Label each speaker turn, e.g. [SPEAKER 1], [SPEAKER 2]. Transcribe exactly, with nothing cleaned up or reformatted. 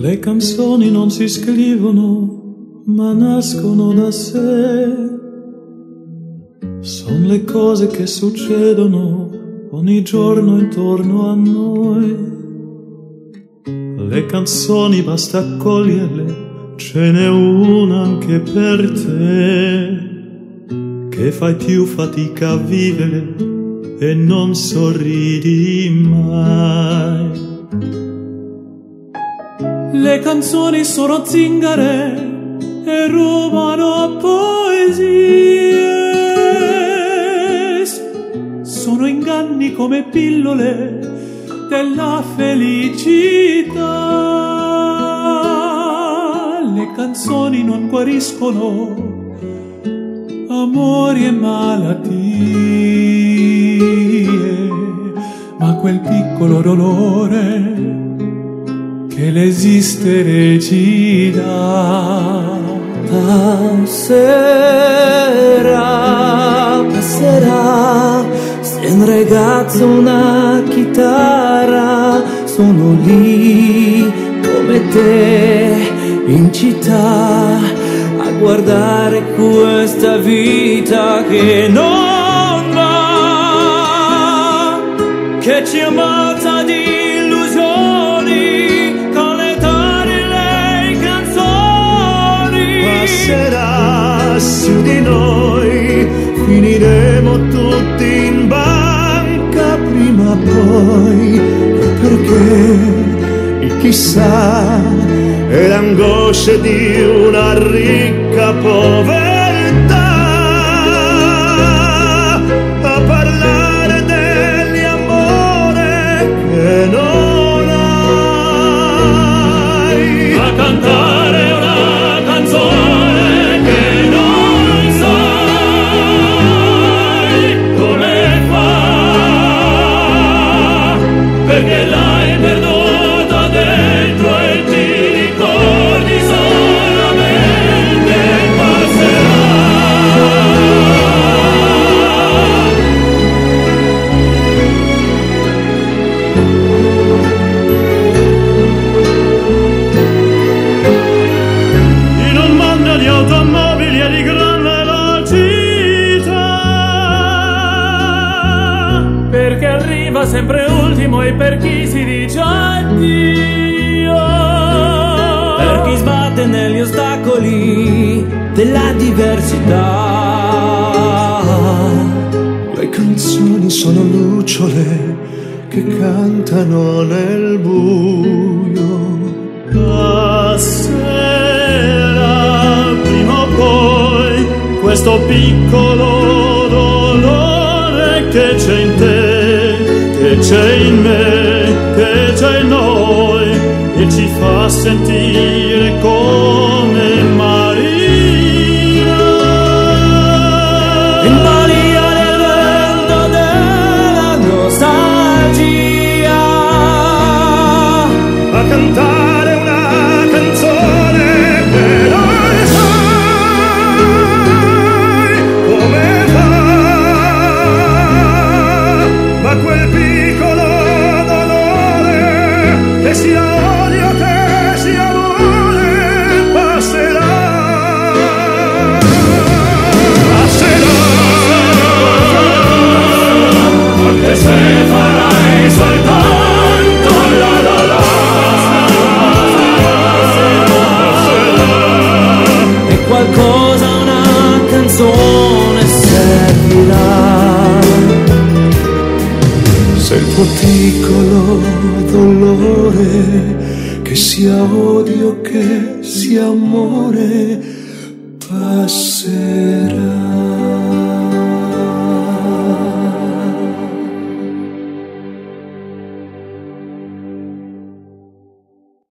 [SPEAKER 1] Le canzoni non si scrivono, ma nascono da sé. Sono le cose che succedono ogni giorno intorno a noi. Le canzoni basta accoglierle, ce n'è una anche per te, che fai più fatica a vivere e non sorridi mai. Le canzoni sono zingare e rubano poesie, sono inganni come pillole della felicità. Le canzoni non guariscono amori e malattie, ma quel piccolo dolore che l'esistere ci dà.
[SPEAKER 2] Passerà, passerà, se un ragazzo una chitarra, sono lì come te in città a guardare questa vita che non va, che ci ammazza di illusioni con le tarle canzoni.
[SPEAKER 3] Passerà su di noi, finiremo tutti in banca prima o poi, perché il chissà è l'angoscia di una ricca povertà a parlare degli amore che non hai,
[SPEAKER 1] A cantare una canzone che non sai come fa, perché l'hai perduta dentro e ti ricordi solamente passerà. In un mondo di automobili e di gran velocità, perché arriva sempre ultimo e per chi si dice addio,
[SPEAKER 2] Per chi sbatte negli ostacoli della diversità.
[SPEAKER 3] le canzoni sono lucciole che cantano nel buio.
[SPEAKER 1] passerà prima o poi questo piccolo dolore che c'è in te, che c'è in me, che c'è in noi, e ci fa sentire come Maria,
[SPEAKER 2] In balia del vento della nostalgia,
[SPEAKER 3] A cantare una canzone che non sai come fa, ma quel piccolo dolore che sia odio, che sia amore, passerà, passerà,
[SPEAKER 1] anche se farai soltanto la la la.
[SPEAKER 2] e qualcosa, una canzone servirà.
[SPEAKER 3] se il tuo piccolo dolore, che sia odio, che sia amore, passerà.